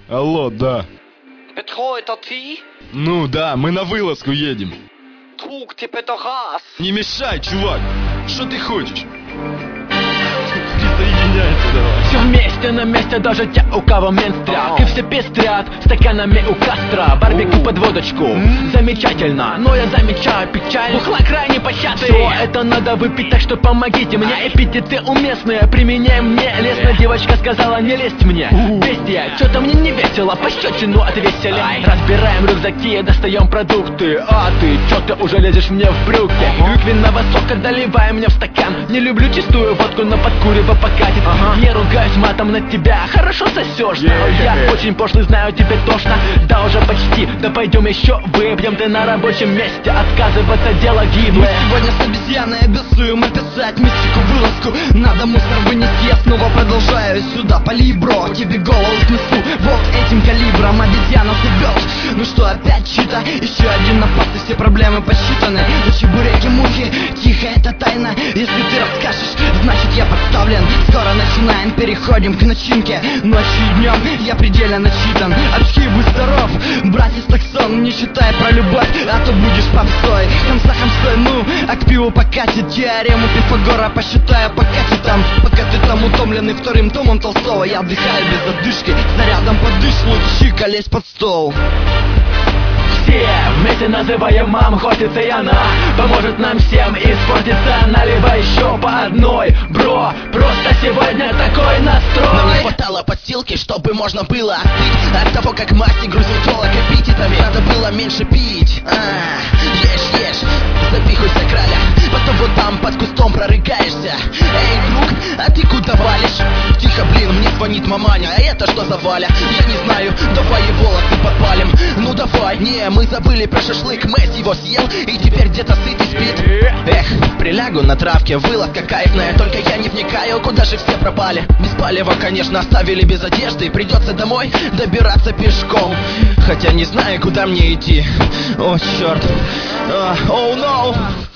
Алло, да. Петро, это ты? Ну да, мы на вылазку едем. Друг, ты пидорас. Не мешай, чувак. Что ты хочешь? Присоединяйся давай. Все вместе на месте, даже те, у кого менстряк. И все пестрят стаканами у костра. Барбекю под водочку, замечательно. Но я замечаю печаль, бухла крайне пощады. Все это надо выпить, так что помогите мне. Эпитеты уместные, применяем мне. Лестно девочка сказала, не лезть мне. Бестия, что-то мне не весело, пощечину отвесили. Разбираем рюкзаки, достаем продукты. А ты, что ты уже лезешь мне в брюки? Клюквенного сока доливай мне в стакан. Не люблю чистую водку, но подкурево покатит. Не ругаюсь матом на тебя, хорошо сосешь. Но я очень пошлый, знаю, тебе тошно. Да уже почти, да пойдем еще выпьем. Ты на рабочем месте, отказываться дело гиблое. Сегодня с обезьяной обессуем описать мистику вылазку. Надо мусор вынести, я снова продолжаю сюда. Пали, бро, тебе голову снесу вот этим калибром. Обезьяна зовет. Ну что, опять чита? Еще один напаст и все проблемы посчитаны. На чебуреки мухи, тихо, это тайна. Если ты расскажешь, значит я подставлен. Скоро начинаем, переходим к начинке. Ночью и днем я предельно начитан. Очки, будь здоров, братец таксон. Не считай про любовь, а то будешь попсой. Хамса хамсой, ну, а к пиву покатит. Теорему Пифагора посчитаю, покатит там. Пока ты там утомленный вторым томом Толстого. Я отдыхаю без одышки, зарядом подышь, лучше лезь под стол. Все вместе называем мам, хватится и она поможет нам всем испортиться. Наливай еще по одной, бро, просто сегодня такой настрой. Нам не хватало подстилки, чтобы можно было остыть от того, как Масти грузил телок аппетитами. Надо было меньше пить. Ешь, запихуйся, краля. Потом вот там под кустом прорыгаешься. Эй, друг, а ты куда валишь? Тихо, блин, мне звонит маманя. А это что за Валя? Я не знаю, давай и волосы подпалим. Ну давай, не, мы забыли про шашлык. Месс его съел и теперь где-то сыт и спит. Эх, прилягу на травке, вылазка кайфная. Только я не вникаю, куда же все пропали. Без палева, конечно, оставили без одежды. Придется домой добираться пешком. Хотя не знаю, куда мне идти. О, черт. Оу, ноу.